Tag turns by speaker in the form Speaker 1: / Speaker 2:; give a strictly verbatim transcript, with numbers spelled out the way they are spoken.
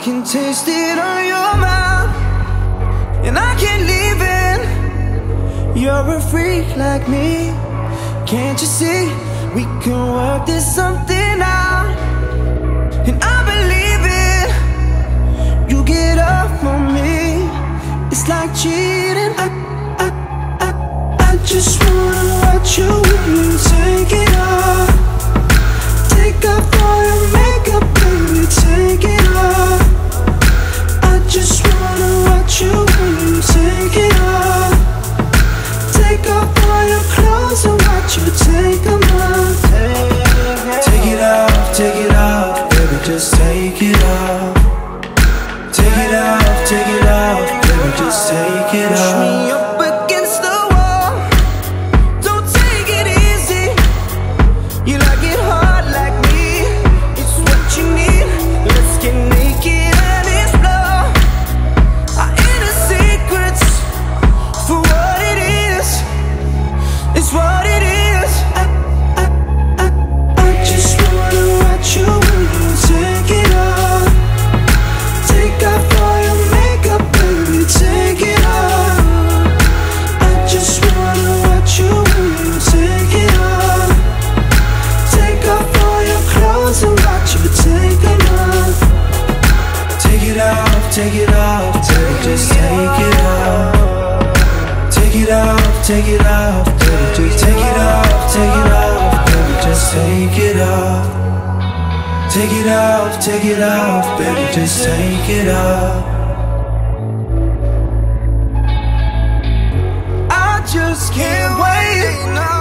Speaker 1: can taste it on your mouth, and I can't leave it. You're a freak like me, can't you see? We can work this something out, and I believe it. You get up on me, it's like cheating. I, I, I, I just wanna watch you when you take it off. Take off all your makeup, baby, take it off. I just wanna watch you when you take it off. Take off all your clothes and watch you take them off. Take it off, take it off, baby, just take it off. Take it off, take it off, baby, just take it off. Push me up against the wall, don't take it easy. You like it hard like me, it's what you need. Let's get naked and explore our inner secrets. For what it is, it's what it is. I, I, I, I just wanna watch you when you take it off. Take off all your makeup, baby, take it off. I just wanna watch you when you take it off. Take off all your clothes and watch you take them off. Take it off, take it off, baby, just take it off. Take it off, take it off, baby, just take it off, take it off, baby, just take it off. Take it off, take it off, baby, just take it off. I just can't wait.